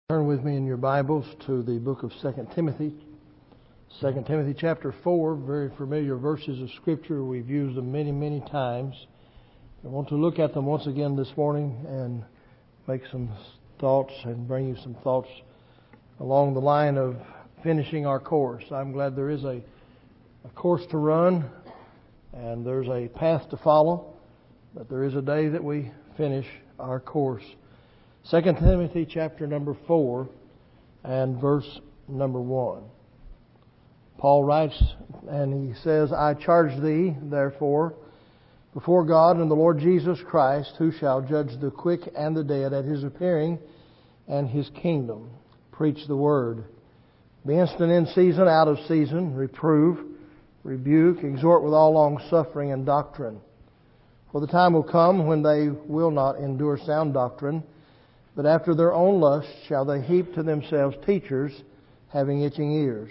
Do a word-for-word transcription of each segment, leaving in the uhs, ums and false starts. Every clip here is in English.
Turn with me in your Bibles to the book of Second Timothy. Second Timothy chapter four, very familiar verses of Scripture. We've used them many, many times. I want to look at them once again this morning and make some thoughts and bring you some thoughts along the line of finishing our course. I'm glad there is a, a course to run and there's a path to follow, but there is a day that we finish our course. Second Timothy chapter number four and verse number one. Paul writes and he says, I charge thee, therefore, before God and the Lord Jesus Christ, who shall judge the quick and the dead at His appearing and His kingdom. Preach the word. Be instant in season, out of season, reprove, rebuke, exhort with all long suffering and doctrine. For the time will come when they will not endure sound doctrine, but after their own lust shall they heap to themselves teachers having itching ears.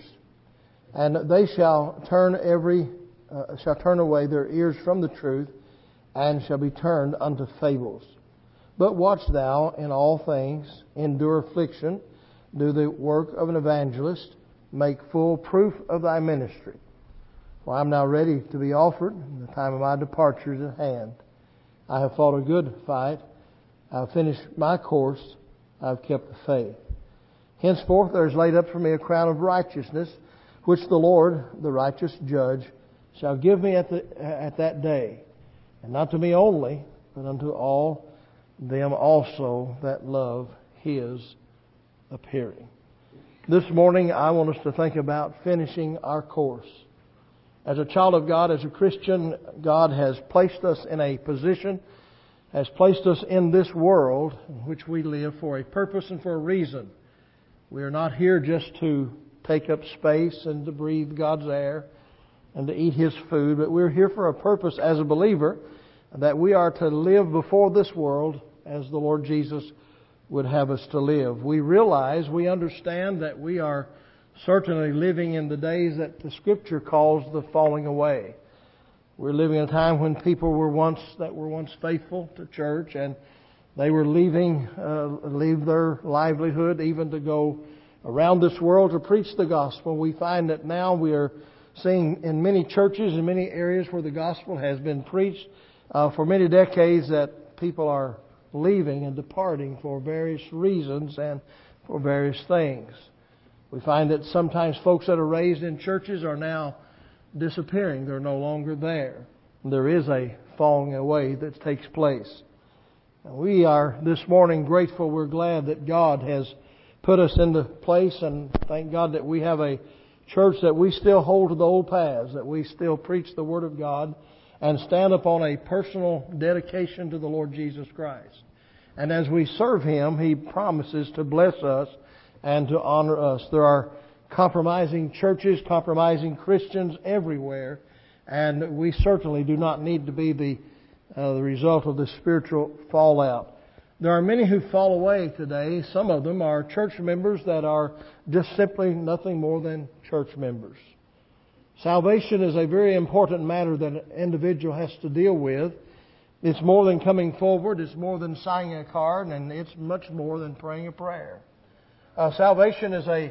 And they shall turn every uh, shall turn away their ears from the truth, and shall be turned unto fables. But watch thou in all things, endure affliction, do the work of an evangelist, make full proof of thy ministry. For I am now ready to be offered, and the time of my departure is at hand. I have fought a good fight. I have finished my course. I have kept the faith. Henceforth there is laid up for me a crown of righteousness, which the Lord, the righteous judge, shall give me at the at that day, and not to me only, but unto all them also that love His appearing. This morning I want us to think about finishing our course. As a child of God, as a Christian, God has placed us in a position, has placed us in this world in which we live for a purpose and for a reason. We are not here just to take up space and to breathe God's air and to eat His food, but we're here for a purpose as a believer, that we are to live before this world as the Lord Jesus would have us to live. We realize, we understand that we are certainly living in the days that the Scripture calls the falling away. We're living in a time when people were once that were once faithful to church, and they were leaving, uh, leave their livelihood even to go around this world to preach the gospel. We find that now we are seeing in many churches, in many areas where the gospel has been preached uh, for many decades, that people are leaving and departing for various reasons and for various things. We find that sometimes folks that are raised in churches are now disappearing. They're no longer there. There is a falling away that takes place. And we are this morning grateful. We're glad that God has put us into place, and thank God that we have a church that we still hold to the old paths, that we still preach the Word of God and stand upon a personal dedication to the Lord Jesus Christ. And as we serve Him, He promises to bless us and to honor us. There are compromising churches, compromising Christians everywhere, and we certainly do not need to be the uh, the result of the spiritual fallout. There are many who fall away today. Some of them are church members that are just simply nothing more than church members. Salvation is a very important matter that an individual has to deal with. It's more than coming forward. It's more than signing a card, and it's much more than praying a prayer. Uh, salvation is a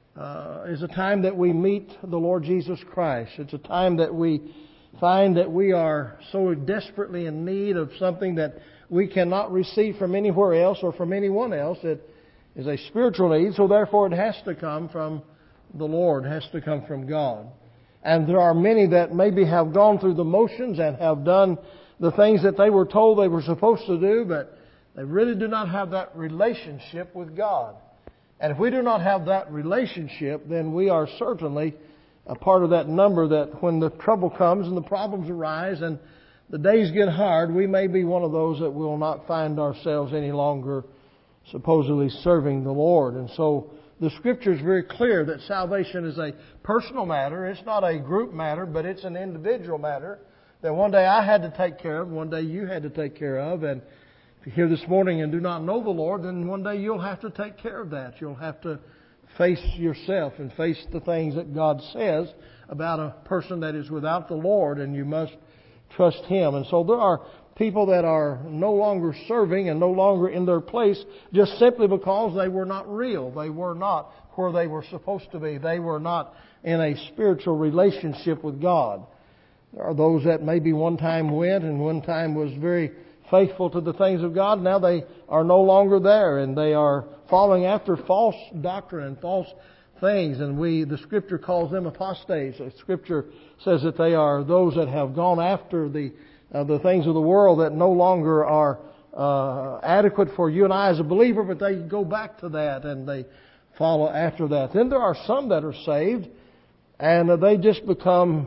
uh, is a time that we meet the Lord Jesus Christ. It's a time that we find that we are so desperately in need of something that we cannot receive from anywhere else or from anyone else. It is a spiritual need, so therefore it has to come from the Lord, it has to come from God. And there are many that maybe have gone through the motions and have done the things that they were told they were supposed to do, but they really do not have that relationship with God. And if we do not have that relationship, then we are certainly a part of that number that when the trouble comes and the problems arise and the days get hard, we may be one of those that will not find ourselves any longer supposedly serving the Lord. And so the Scripture is very clear that salvation is a personal matter. It's not a group matter, but it's an individual matter that one day I had to take care of, one day you had to take care of. And if you're here this morning and do not know the Lord, then one day you'll have to take care of that. You'll have to face yourself and face the things that God says about a person that is without the Lord, and you must trust Him. And so there are people that are no longer serving and no longer in their place just simply because they were not real. They were not where they were supposed to be. They were not in a spiritual relationship with God. There are those that maybe one time went and one time was very faithful to the things of God. Now they are no longer there, and they are following after false doctrine and false things. And we, the Scripture calls them apostates. The Scripture says that they are those that have gone after the uh, the things of the world that no longer are uh, adequate for you and I as a believer, but they go back to that and they follow after that. Then there are some that are saved, and uh, they just become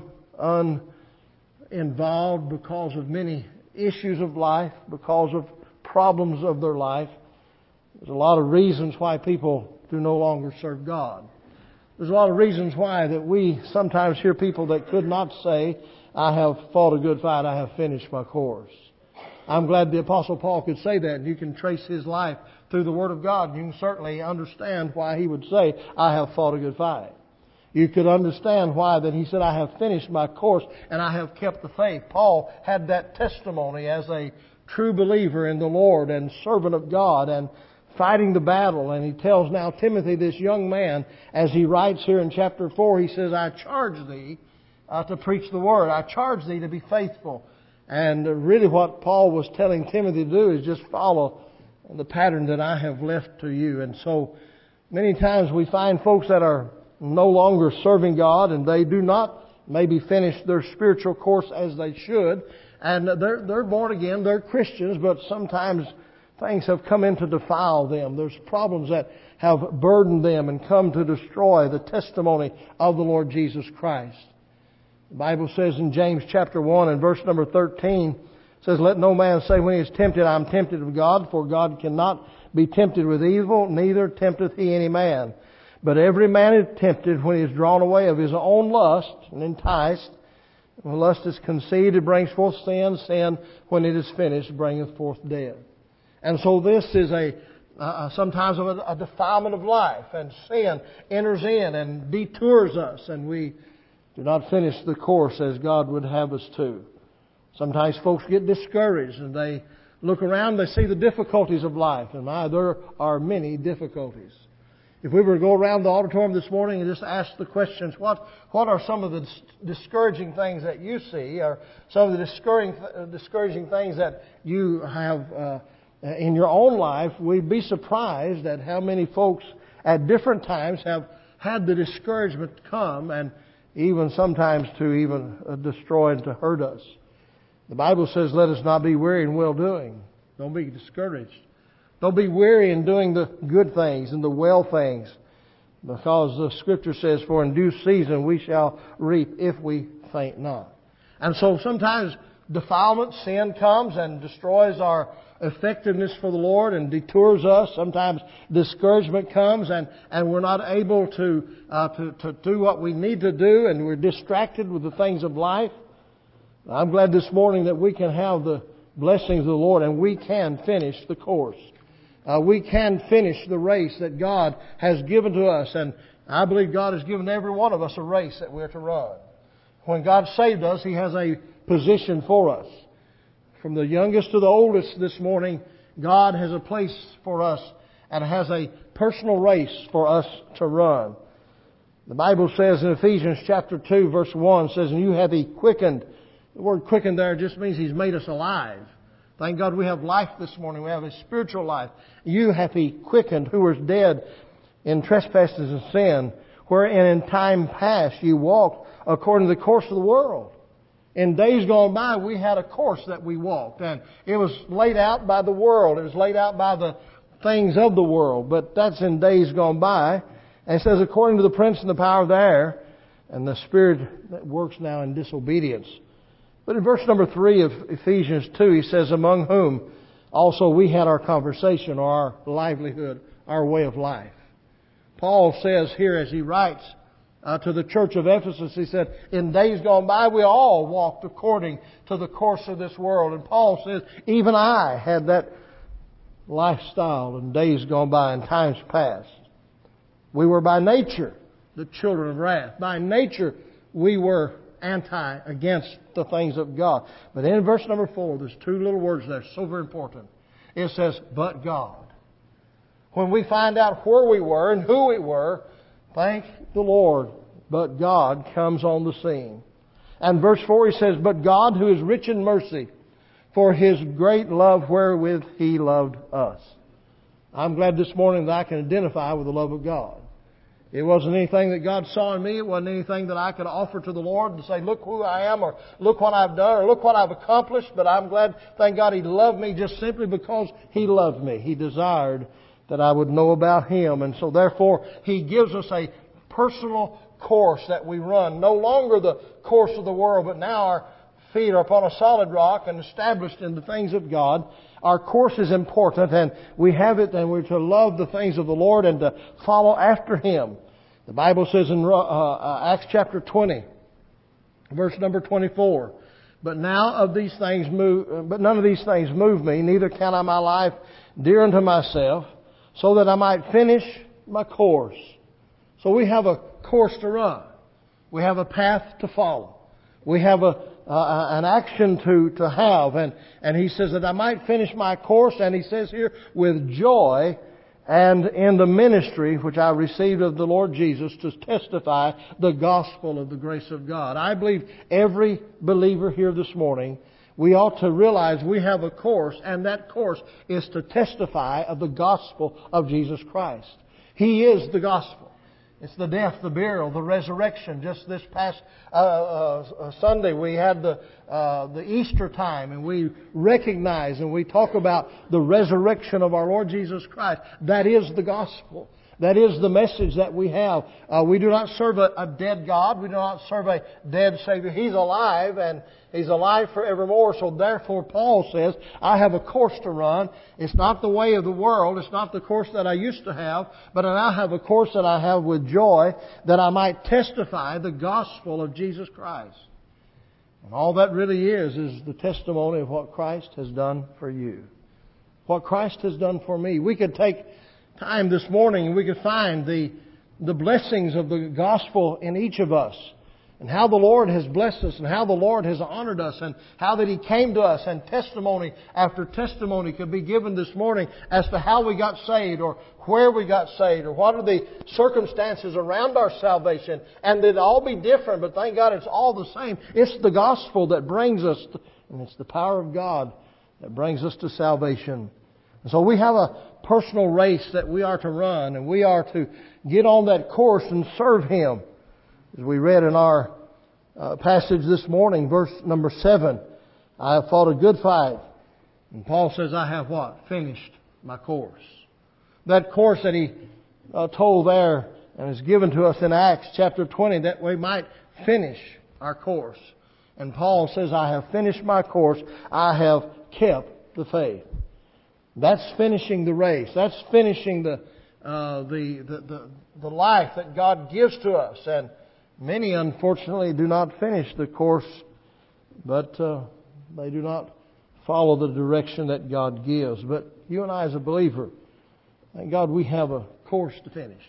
uninvolved because of many issues of life, because of problems of their life. There's a lot of reasons why people do no longer serve God. There's a lot of reasons why that we sometimes hear people that could not say, I have fought a good fight, I have finished my course. I'm glad the Apostle Paul could say that. And you can trace his life through the Word of God. You can certainly understand why he would say, I have fought a good fight. You could understand why that he said, I have finished my course and I have kept the faith. Paul had that testimony as a true believer in the Lord and servant of God and fighting the battle. And he tells now Timothy, this young man, as he writes here in chapter four, he says, I charge thee uh, to preach the Word. I charge thee to be faithful. And uh, really what Paul was telling Timothy to do is just follow the pattern that I have left to you. And so many times we find folks that are no longer serving God, and they do not maybe finish their spiritual course as they should. And they're, they're born again, they're Christians, but sometimes things have come in to defile them. There's problems that have burdened them and come to destroy the testimony of the Lord Jesus Christ. The Bible says in James chapter one and verse number thirteen, it says, let no man say when he is tempted, I am tempted of God, for God cannot be tempted with evil, neither tempteth he any man. But every man is tempted when he is drawn away of his own lust and enticed. When lust is conceived, it brings forth sin. Sin, when it is finished, bringeth forth death. And so this is a uh, sometimes a, a defilement of life. And sin enters in and detours us. And we do not finish the course as God would have us to. Sometimes folks get discouraged and they look around, they see the difficulties of life. And my, there are many difficulties. If we were to go around the auditorium this morning and just ask the questions, what what are some of the discouraging things that you see, or some of the discouraging discouraging things that you have uh, in your own life, we'd be surprised at how many folks at different times have had the discouragement come, and even sometimes to even uh, destroy and to hurt us. The Bible says, let us not be weary in well-doing. Don't be discouraged. Don't be weary in doing the good things and the well things, because the Scripture says, for in due season we shall reap if we faint not. And so sometimes defilement, sin comes and destroys our effectiveness for the Lord and detours us. Sometimes discouragement comes and, and we're not able to, uh, to, to do what we need to do, and we're distracted with the things of life. I'm glad this morning that we can have the blessings of the Lord and we can finish the course. Uh, we can finish the race that God has given to us. And I believe God has given every one of us a race that we're to run. When God saved us, He has a position for us. From the youngest to the oldest this morning, God has a place for us and has a personal race for us to run. The Bible says in Ephesians chapter two, verse one, says, and you have He quickened. The word quickened there just means He's made us alive. Thank God we have life this morning. We have a spiritual life. You hath He quickened, who was dead in trespasses and sin, wherein in time past you walked according to the course of the world. In days gone by, we had a course that we walked, and it was laid out by the world. It was laid out by the things of the world, but that's in days gone by. And it says, according to the prince and the power of the air, and the spirit that works now in disobedience. But in verse number three of Ephesians two, he says, among whom also we had our conversation, or our livelihood, our way of life. Paul says here as he writes uh, to the church of Ephesus, he said, in days gone by we all walked according to the course of this world. And Paul says, even I had that lifestyle in days gone by, in times past. We were by nature the children of wrath. By nature we were anti, against the things of God. But in verse number four, there's two little words there, so very important. It says, but God. When we find out where we were and who we were, thank the Lord, but God comes on the scene. And verse four, he says, but God, who is rich in mercy, for His great love wherewith He loved us. I'm glad this morning that I can identify with the love of God. It wasn't anything that God saw in me. It wasn't anything that I could offer to the Lord and say, look who I am, or look what I've done, or look what I've accomplished. But I'm glad, thank God, He loved me just simply because He loved me. He desired that I would know about Him. And so therefore, He gives us a personal course that we run. No longer the course of the world, but now our feet are upon a solid rock and established in the things of God. Our course is important, and we have it, and we're to love the things of the Lord and to follow after Him. The Bible says in uh, Acts chapter twenty, verse number twenty-four, But now of these things move, but none of these things move me, neither count I my life dear unto myself, so that I might finish my course. So we have a course to run. We have a path to follow. We have a uh, an action to to have, and and he says that I might finish my course, and he says here, with joy and in the ministry which I received of the Lord Jesus, to testify the gospel of the grace of God. I believe every believer here this morning, we ought to realize we have a course, and that course is to testify of the gospel of Jesus Christ. He is the gospel. It's the death, the burial, the resurrection. Just this past uh, uh, Sunday, we had the uh, the Easter time, and we recognize and we talk about the resurrection of our Lord Jesus Christ. That is the gospel. That is the message that we have. Uh, we do not serve a, a dead God. We do not serve a dead Savior. He's alive, and He's alive forevermore. So therefore, Paul says, I have a course to run. It's not the way of the world. It's not the course that I used to have. But I now have a course that I have with joy, that I might testify the gospel of Jesus Christ. And all that really is, is the testimony of what Christ has done for you. What Christ has done for me. We could take time this morning and we could find the, the blessings of the gospel in each of us, and how the Lord has blessed us, and how the Lord has honored us, and how that He came to us, and testimony after testimony could be given this morning as to how we got saved, or where we got saved, or what are the circumstances around our salvation. And it'd all be different, but thank God it's all the same. It's the gospel that brings us, to, and it's the power of God that brings us to salvation. And so we have a personal race that we are to run, and we are to get on that course and serve Him. As we read in our uh, passage this morning, verse number seven, I have fought a good fight. And Paul says, I have what? Finished my course. That course that he uh, told there and is given to us in Acts chapter twenty, that we might finish our course. And Paul says, I have finished my course. I have kept the faith. That's finishing the race. That's finishing the, uh, the, the, the, the life that God gives to us. And many, unfortunately, do not finish the course, but uh, they do not follow the direction that God gives. But you and I as a believer, thank God we have a course to finish.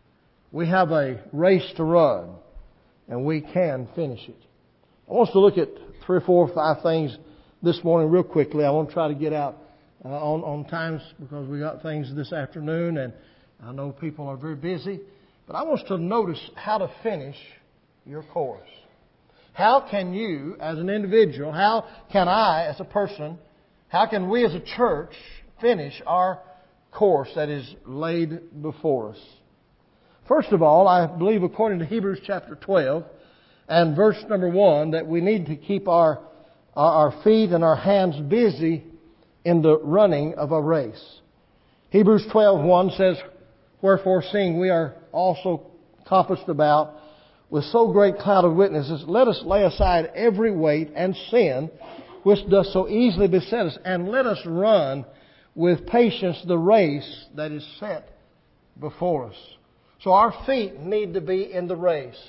We have a race to run, and we can finish it. I want us to look at three or four or five things this morning real quickly. I want to try to get out Uh, on, on times because we got things this afternoon, and I know people are very busy. But I want us to notice how to finish your course. How can you, as an individual, how can I, as a person, how can we as a church finish our course that is laid before us? First of all, I believe according to Hebrews chapter twelve and verse number one that we need to keep our, our, our feet and our hands busy in the running of a race. Hebrews twelve one says, Wherefore, seeing we are also compassed about with so great cloud of witnesses, let us lay aside every weight and sin which doth so easily beset us, and let us run with patience the race that is set before us. So our feet need to be in the race.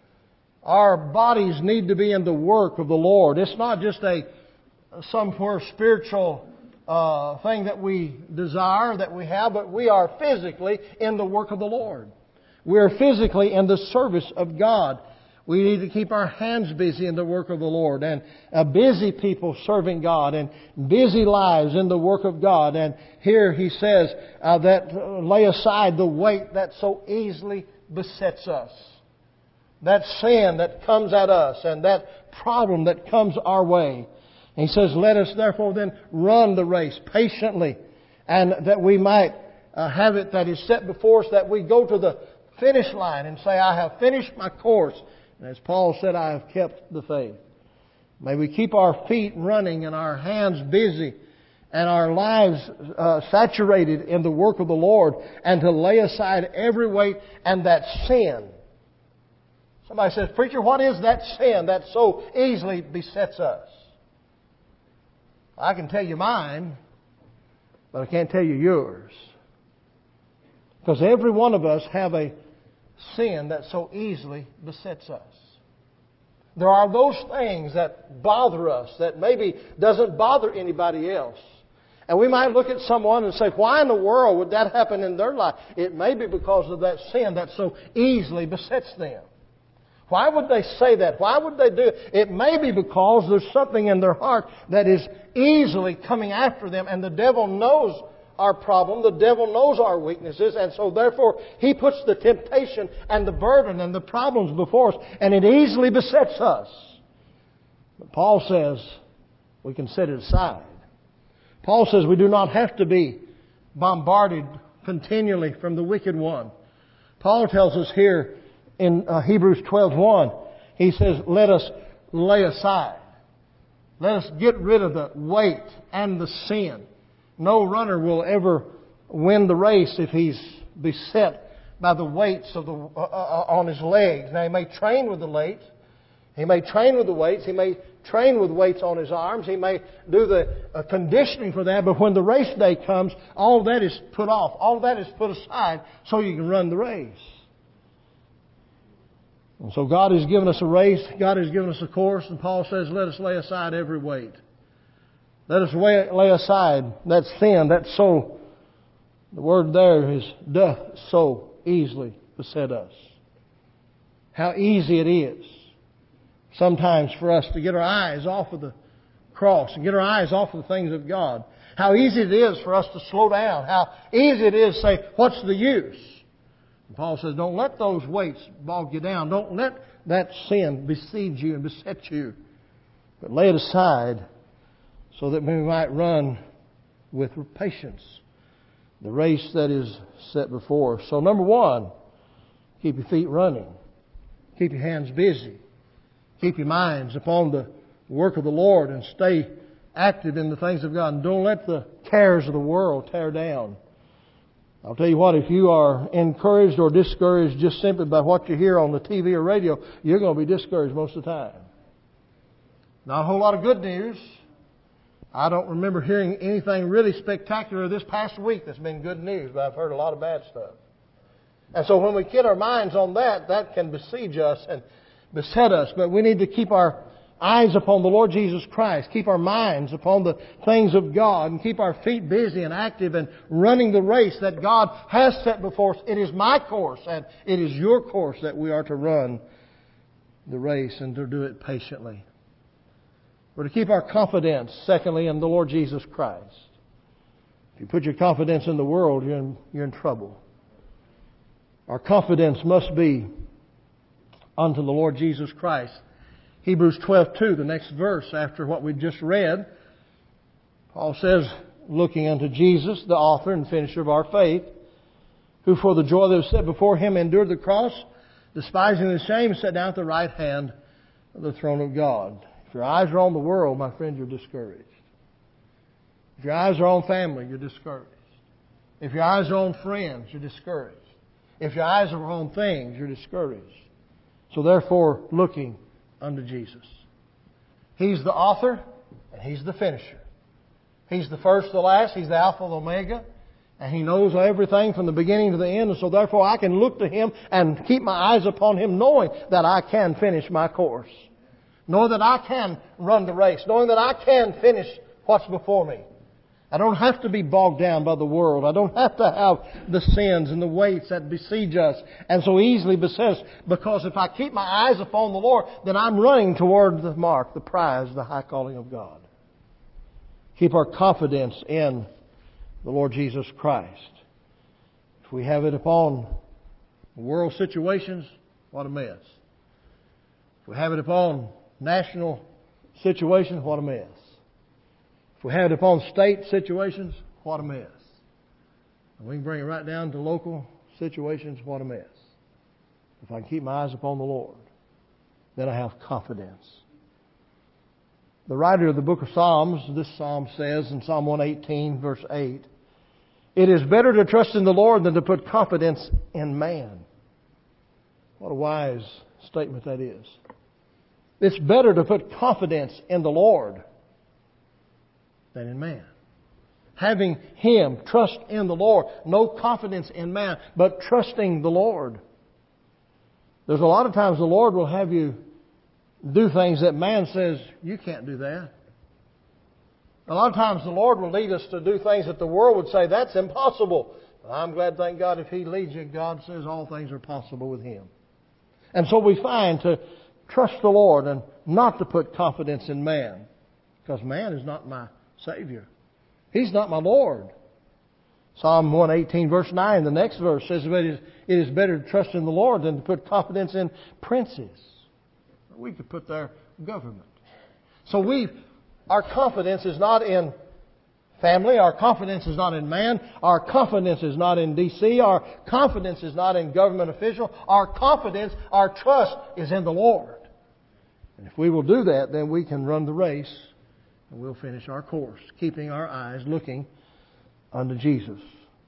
Our bodies need to be in the work of the Lord. It's not just a somewhere spiritual Uh, thing that we desire, that we have, but we are physically in the work of the Lord. We are physically in the service of God. We need to keep our hands busy in the work of the Lord, and uh, busy people serving God, and busy lives in the work of God. And here he says uh, that uh, lay aside the weight that so easily besets us. That sin that comes at us and that problem that comes our way. And he says, let us therefore then run the race patiently, and that we might uh, have it that is set before us, that we go to the finish line and say, I have finished my course. And as Paul said, I have kept the faith. May we keep our feet running and our hands busy and our lives uh, saturated in the work of the Lord, and to lay aside every weight and that sin. Somebody says, preacher, what is that sin that so easily besets us? I can tell you mine, but I can't tell you yours. Because every one of us have a sin that so easily besets us. There are those things that bother us that maybe doesn't bother anybody else. And we might look at someone and say, why in the world would that happen in their life? It may be because of that sin that so easily besets them. Why would they say that? Why would they do it? It may be because there's something in their heart that is easily coming after them, and the devil knows our problem. The devil knows our weaknesses, and so therefore he puts the temptation and the burden and the problems before us, and it easily besets us. But Paul says we can set it aside. Paul says we do not have to be bombarded continually from the wicked one. Paul tells us here in uh, Hebrews twelve one, he says, let us lay aside. Let us get rid of the weight and the sin. No runner will ever win the race if he's beset by the weights of the, uh, uh, on his legs. Now, he may train with the weights. He may train with the weights. He may train with weights on his arms. He may do the uh, conditioning for that. But when the race day comes, all that is put off. All that is put aside so you can run the race. And so God has given us a race. God has given us a course. And Paul says, let us lay aside every weight. Let us lay aside that sin, that so, the word there is doth so easily beset us. How easy it is sometimes for us to get our eyes off of the cross and get our eyes off of the things of God. How easy it is for us to slow down. How easy it is to say, what's the use? And Paul says, don't let those weights bog you down. Don't let that sin besiege you and beset you. But lay it aside, so that we might run with patience the race that is set before us. So number one, keep your feet running. Keep your hands busy. Keep your minds upon the work of the Lord, and stay active in the things of God. And don't let the cares of the world tear down. I'll tell you what, if you are encouraged or discouraged just simply by what you hear on the T V or radio, you're going to be discouraged most of the time. Not a whole lot of good news. I don't remember hearing anything really spectacular this past week that's been good news, but I've heard a lot of bad stuff. And so when we get our minds on that, that can besiege us and beset us. But we need to keep our eyes upon the Lord Jesus Christ, keep our minds upon the things of God, and keep our feet busy and active and running the race that God has set before us. It is my course, and it is your course that we are to run the race, and to do it patiently. We're to keep our confidence, secondly, in the Lord Jesus Christ. If you put your confidence in the world, you're in, you're in trouble. Our confidence must be unto the Lord Jesus Christ. Hebrews twelve two, the next verse after what we just read, Paul says, looking unto Jesus, the author and finisher of our faith, who for the joy that was set before Him endured the cross, despising the shame, sat down at the right hand of the throne of God. If your eyes are on the world, my friend, you're discouraged. If your eyes are on family, you're discouraged. If your eyes are on friends, you're discouraged. If your eyes are on things, you're discouraged. So therefore, looking unto Jesus. He's the author and He's the finisher. He's the first, the last. He's the Alpha, the Omega. And He knows everything from the beginning to the end. And so therefore I can look to Him and keep my eyes upon Him, knowing that I can finish my course. Knowing that I can run the race. Knowing that I can finish what's before me. I don't have to be bogged down by the world. I don't have to have the sins and the weights that besiege us and so easily beset us. Because if I keep my eyes upon the Lord, then I'm running toward the mark, the prize, the high calling of God. Keep our confidence in the Lord Jesus Christ. If we have it upon world situations, what a mess. If we have it upon national situations, what a mess. If we have it upon state situations, what a mess. And we can bring it right down to local situations, what a mess. If I can keep my eyes upon the Lord, then I have confidence. The writer of the book of Psalms, this psalm says in Psalm one eighteen, verse eight, "It is better to trust in the Lord than to put confidence in man." What a wise statement that is. It's better to put confidence in the Lord than in man. Having Him, trust in the Lord. No confidence in man, but trusting the Lord. There's a lot of times the Lord will have you do things that man says, you can't do that. A lot of times the Lord will lead us to do things that the world would say, that's impossible. I'm glad, thank God, if He leads you, God says all things are possible with Him. And so we find to trust the Lord and not to put confidence in man. Because man is not my Savior. He's not my Lord. Psalm one eighteen verse nine, the next verse says, it is better to trust in the Lord than to put confidence in princes. We could put their government. So we, our confidence is not in family. Our confidence is not in man. Our confidence is not in D C. Our confidence is not in government official. Our confidence, our trust is in the Lord. And if we will do that, then we can run the race and we'll finish our course, keeping our eyes looking unto Jesus.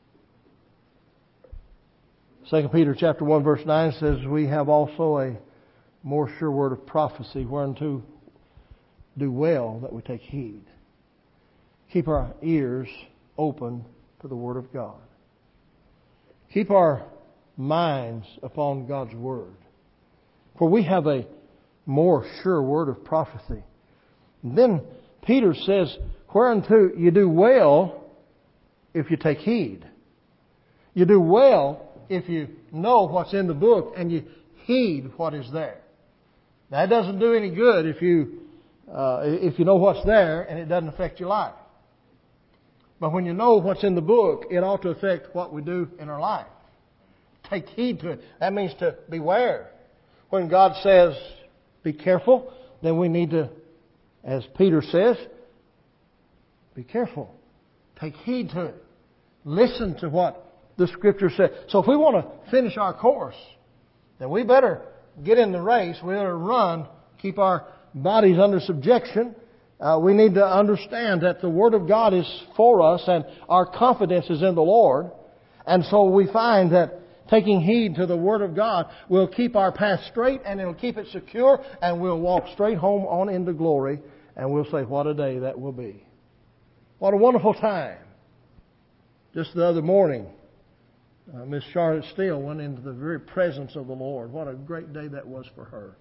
Second Peter chapter one verse nine says, we have also a more sure word of prophecy, whereunto do well that we take heed. Keep our ears open to the Word of God. Keep our minds upon God's Word. For we have a more sure word of prophecy. And then Peter says, whereunto you do well if you take heed. You do well if you know what's in the book and you heed what is there. Now, it doesn't do any good if you uh, if you know what's there and it doesn't affect your life. But when you know what's in the book, it ought to affect what we do in our life. Take heed to it. That means to beware. When God says, be careful, then we need to, as Peter says, be careful. Take heed to it. Listen to what the Scripture says. So if we want to finish our course, then we better get in the race. We better run, keep our bodies under subjection. Uh, we need to understand that the Word of God is for us and our confidence is in the Lord. And so we find that taking heed to the Word of God will keep our path straight and it'll keep it secure and we'll walk straight home on into glory and we'll say, what a day that will be. What a wonderful time. Just the other morning, uh, Miss Charlotte Steele went into the very presence of the Lord. What a great day that was for her.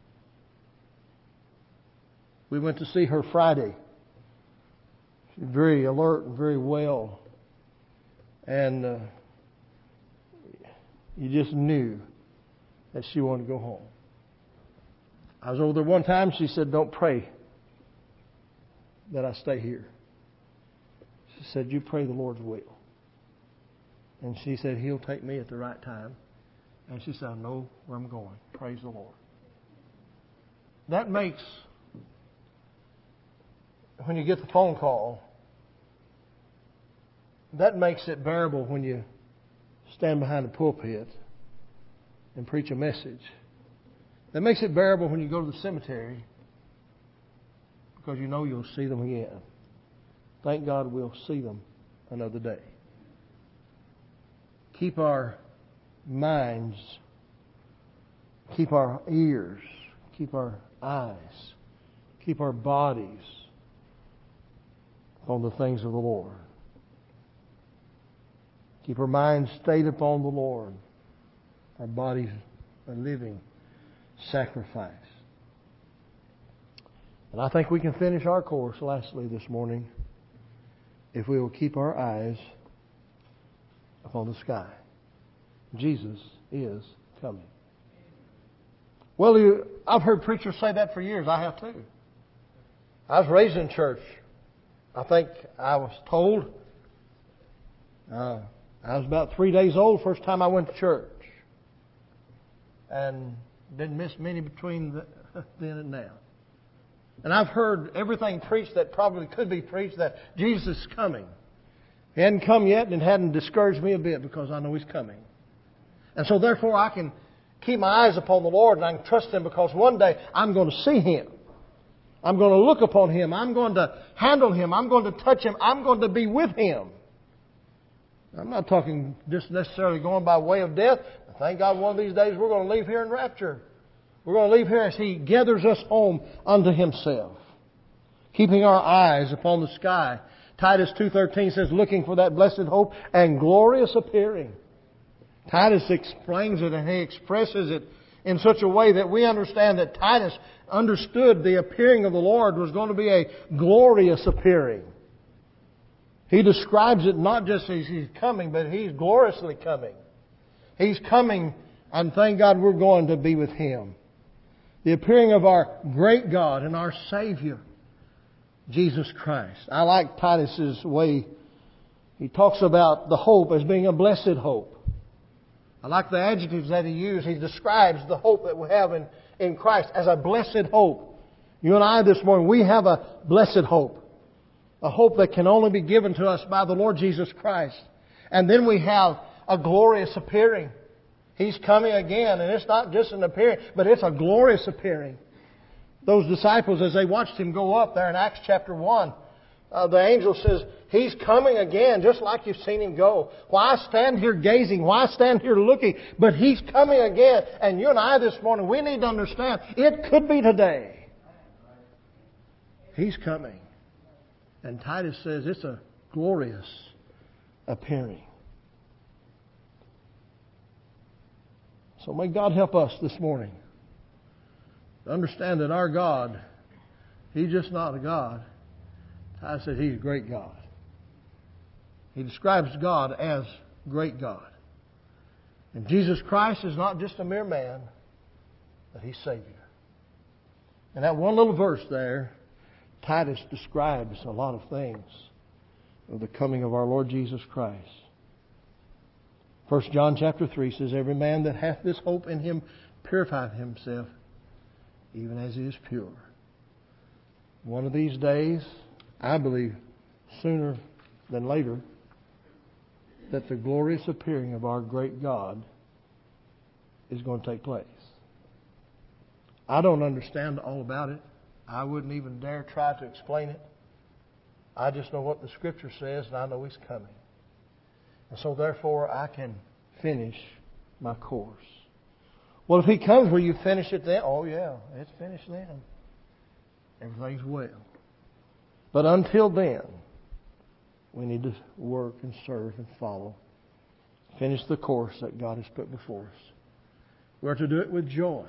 We went to see her Friday. She's very alert and very well. And uh, you just knew that she wanted to go home. I was over there one time. She said, don't pray that I stay here. She said, you pray the Lord's will. And she said, He'll take me at the right time. And she said, I know where I'm going. Praise the Lord. That makes, when you get the phone call, that makes it bearable when you stand behind the pulpit and preach a message. That makes it bearable when you go to the cemetery because you know you'll see them again. Thank God we'll see them another day. Keep our minds, keep our ears, keep our eyes, keep our bodies on the things of the Lord. Keep our minds stayed upon the Lord. Our bodies a living sacrifice. And I think we can finish our course lastly this morning if we will keep our eyes upon the sky. Jesus is coming. Well, you, I've heard preachers say that for years. I have too. I was raised in church. I think I was told uh, I was about three days old first time I went to church. And didn't miss many between the, then and now. And I've heard everything preached that probably could be preached, that Jesus is coming. He hadn't come yet, and it hadn't discouraged me a bit because I know He's coming. And so therefore I can keep my eyes upon the Lord and I can trust Him, because one day I'm going to see Him. I'm going to look upon Him. I'm going to handle Him. I'm going to touch Him. I'm going to be with Him. I'm not talking just necessarily going by way of death. Thank God one of these days we're going to leave here in rapture. We're going to leave here as He gathers us home unto Himself. Keeping our eyes upon the sky. Titus two thirteen says, looking for that blessed hope and glorious appearing. Titus explains it and he expresses it in such a way that we understand that Titus understood the appearing of the Lord was going to be a glorious appearing. He describes it not just as He's coming, but He's gloriously coming. He's coming, and thank God we're going to be with Him. The appearing of our great God and our Savior, Jesus Christ. I like Titus's way. He talks about the hope as being a blessed hope. I like the adjectives that he used. He describes the hope that we have in, in Christ as a blessed hope. You and I this morning, we have a blessed hope. A hope that can only be given to us by the Lord Jesus Christ. And then we have a glorious appearing. He's coming again, and it's not just an appearing, but it's a glorious appearing. Those disciples, as they watched Him go up there in Acts chapter one, uh, the angel says, He's coming again, just like you've seen Him go. Why stand here gazing? Why stand here looking? But He's coming again. And you and I this morning, we need to understand, it could be today. He's coming. And Titus says it's a glorious appearing. So may God help us this morning to understand that our God, He's just not a God. I said He's a great God. He describes God as great God. And Jesus Christ is not just a mere man, but He's Savior. And that one little verse there, Titus describes a lot of things of the coming of our Lord Jesus Christ. First John chapter three says, every man that hath this hope in Him purifieth himself, even as He is pure. One of these days, I believe sooner than later, that the glorious appearing of our great God is going to take place. I don't understand all about it. I wouldn't even dare try to explain it. I just know what the Scripture says, and I know He's coming. And so therefore I can finish my course. Well, if He comes, will you finish it then? Oh yeah, it's finished then. Everything's well. But until then, we need to work and serve and follow. Finish the course that God has put before us. We're to do it with joy.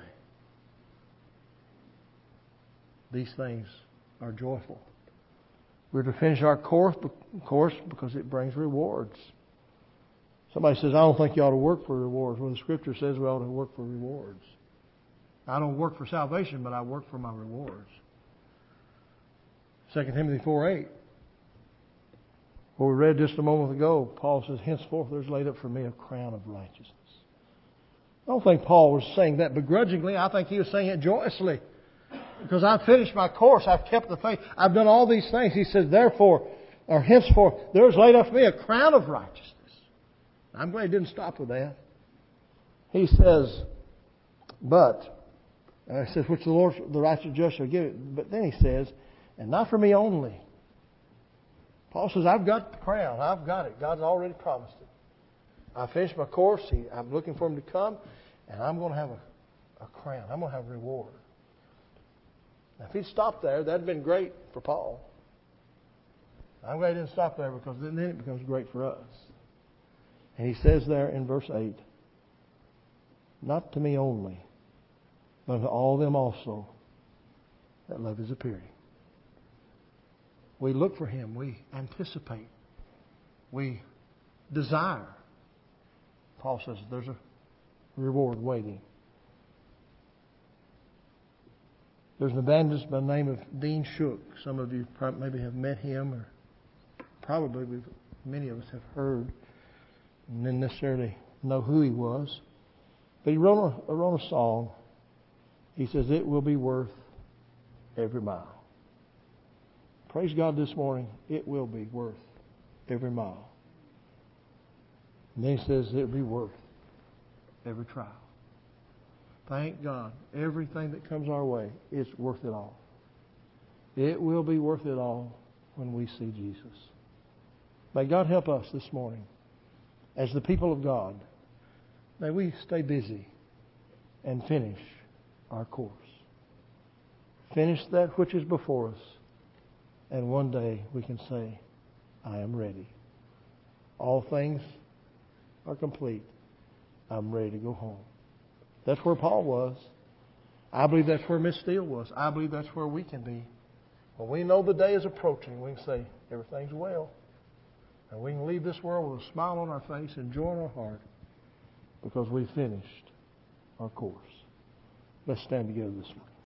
These things are joyful. We're to finish our course, course because it brings rewards. Somebody says, I don't think you ought to work for rewards. Well, the Scripture says we ought to work for rewards. I don't work for salvation, but I work for my rewards. Second Timothy four eight. What we read just a moment ago, Paul says, henceforth there's laid up for me a crown of righteousness. I don't think Paul was saying that begrudgingly. I think he was saying it joyously. Because I've finished my course. I've kept the faith. I've done all these things. He says, therefore, or henceforth, there's laid up for me a crown of righteousness. I'm glad he didn't stop with that. He says, but, uh, he says, which the Lord, the righteous judge shall give it. But then he says, and not for me only. Paul says, I've got the crown. I've got it. God's already promised it. I finished my course. He, I'm looking for Him to come. And I'm going to have a, a crown. I'm going to have a reward. Now, if he'd stopped there, that would have been great for Paul. I'm glad he didn't stop there, because then it becomes great for us. And he says there in verse eight, not to me only, but to all them also that love His appearing. We look for Him. We anticipate. We desire. Paul says there's a reward waiting. There's an evangelist by the name of Dean Shook. Some of you probably maybe have met him, or probably we've, many of us have heard and didn't necessarily know who he was. But he wrote a, wrote a song. He says, "It will be worth every mile." Praise God this morning. It will be worth every mile. And then he says, it will be worth every trial. Thank God. Everything that comes our way is worth it all. It will be worth it all when we see Jesus. May God help us this morning as the people of God. May we stay busy and finish our course. Finish that which is before us. And one day we can say, I am ready. All things are complete. I'm ready to go home. That's where Paul was. I believe that's where Miss Steele was. I believe that's where we can be. When we know the day is approaching, we can say, everything's well. And we can leave this world with a smile on our face and joy in our heart because we finished our course. Let's stand together this morning.